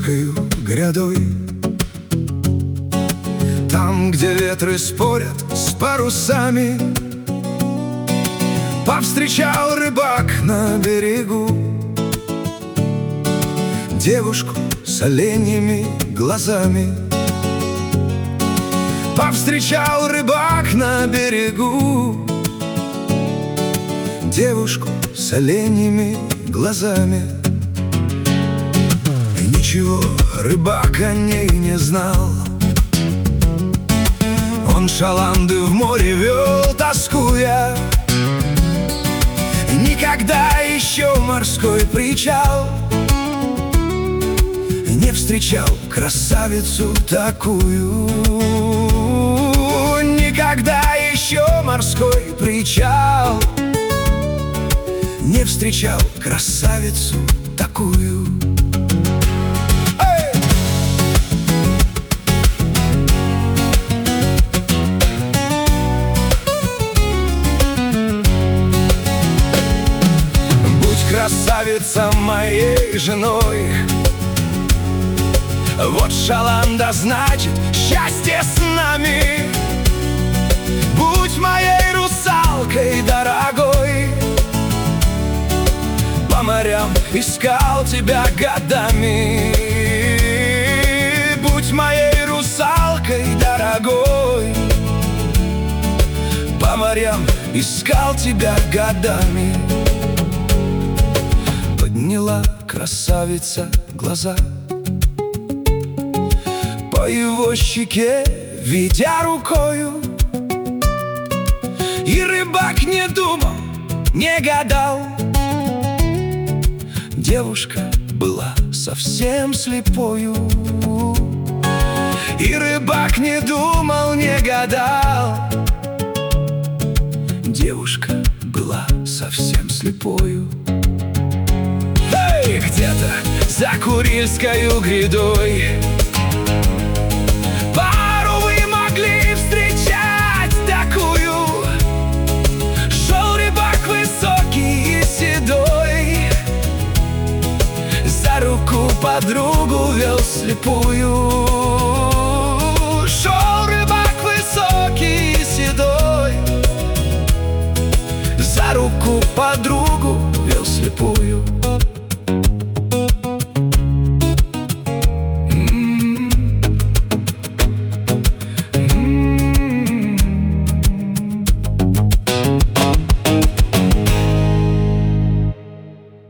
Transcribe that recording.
Белорусскою грядой, там, где ветры спорят с парусами, повстречал рыбак на берегу девушку с оленьими глазами. Повстречал рыбак на берегу девушку с оленьими глазами. И ничего рыбак о ней не знал. Он шаланды в море вел, тоскуя. Никогда еще морской причал не встречал красавицу такую. Никогда еще морской причал не встречал красавицу такую. Будь красавица моей женой, вот шаланда значит счастье с нами. Будь моей русалкой дорогой, по морям искал тебя годами. Будь моей русалкой дорогой, по морям искал тебя годами. Подняла красавица глаза по его щеке, ведя рукою, и рыбак не думал, не гадал. Девушка была совсем слепою. И рыбак не думал, не гадал. Девушка была совсем слепою. Эй, где-то за Курильскою грядой пару вы могли встречать такую. Шел рыбак высокий и седой, за руку подругу вел слепую. Шел рыбак высокий и седой, за руку подругу вел слепую.